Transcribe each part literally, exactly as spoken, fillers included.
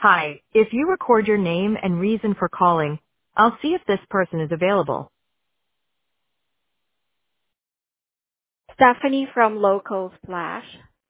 Hi, if you record your name and reason for calling, I'll see if this person is available. Stephanie from Local Splash.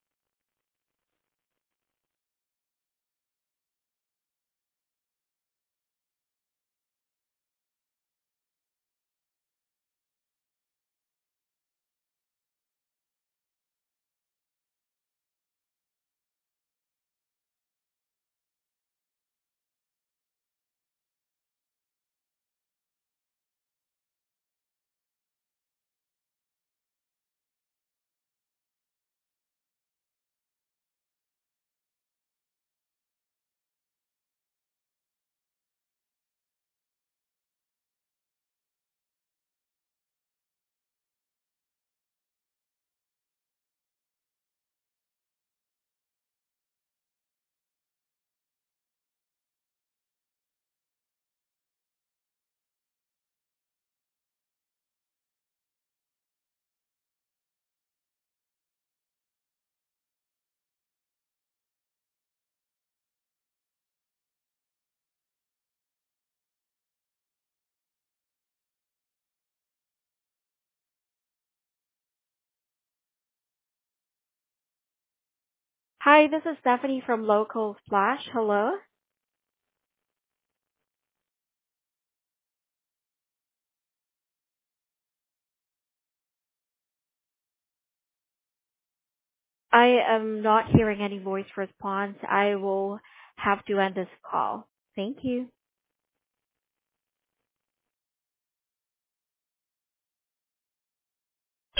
Hi, this is Stephanie from Local Splash. Hello. I am not hearing any voice response. I will have to end this call. Thank you.